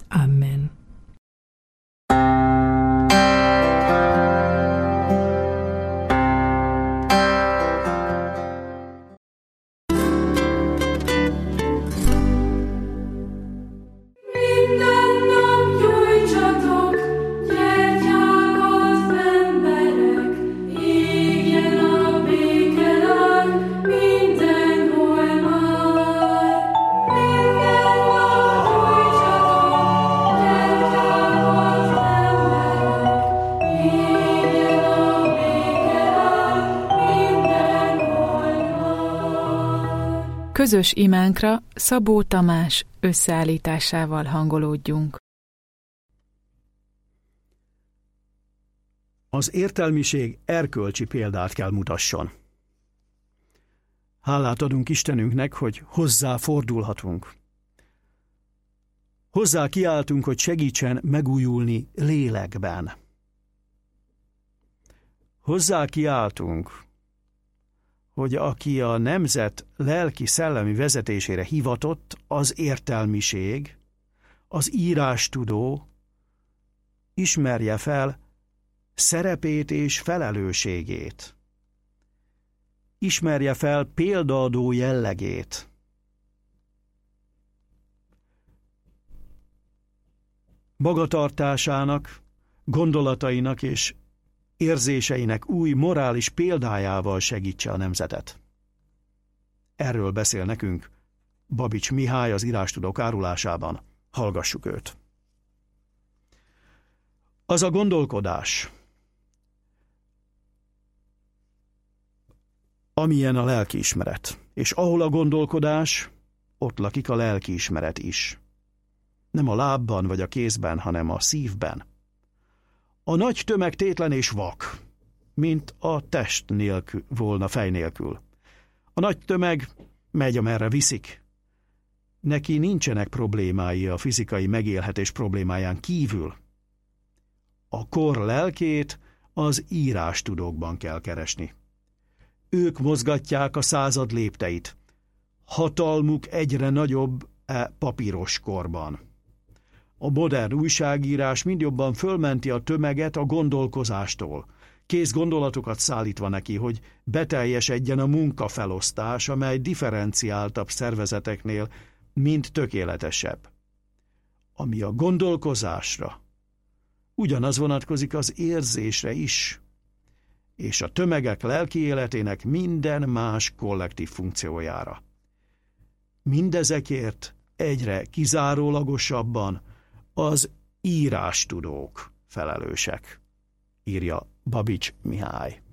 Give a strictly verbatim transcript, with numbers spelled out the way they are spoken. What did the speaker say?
Amen. Közös imánkra Szabó Tamás összeállításával hangolódjunk. Az értelmiség erkölcsi példát kell mutasson. Hálát adunk Istenünknek, hogy hozzá fordulhatunk. Hozzá kiáltunk, hogy segítsen megújulni lélekben. Hozzá kiáltunk, hogy aki a nemzet lelki-szellemi vezetésére hivatott, az értelmiség, az írástudó, ismerje fel szerepét és felelősségét. Ismerje fel példaadó jellegét. Magatartásának, gondolatainak és érzéseinek új morális példájával segítse a nemzetet. Erről beszél nekünk Babics Mihály az írástudók árulásában. Hallgassuk őt. Az a gondolkodás, amilyen a lelkiismeret, és ahol a gondolkodás, ott lakik a lelkiismeret is. Nem a lábban vagy a kézben, hanem a szívben. A nagy tömeg tétlen és vak, mint a test nélkül volna fej nélkül. A nagy tömeg megy, amerre viszik. Neki nincsenek problémái a fizikai megélhetés problémáján kívül. A kor lelkét az írástudókban kell keresni. Ők mozgatják a század lépteit. Hatalmuk egyre nagyobb e papíros korban. A modern újságírás mind jobban fölmenti a tömeget a gondolkozástól, kész gondolatokat szállítva neki, hogy beteljesedjen a munkafelosztás, amely differenciáltabb szervezeteknél mind tökéletesebb. Ami a gondolkozásra, ugyanaz vonatkozik az érzésre is, és a tömegek lelki életének minden más kollektív funkciójára. Mindezekért egyre kizárólagosabban az írástudók felelősek, írja Babics Mihály.